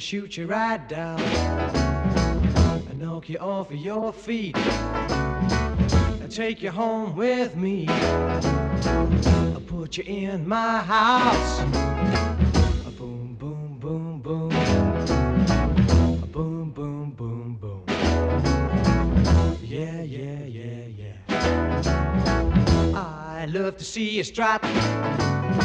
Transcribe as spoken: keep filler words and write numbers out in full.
shoot you right down and knock you off of your feet and take you home with me. I'll put you in my house. A boom, boom, boom, boom. A boom, boom, boom, boom. Yeah, yeah, yeah, yeah. I love to see you strut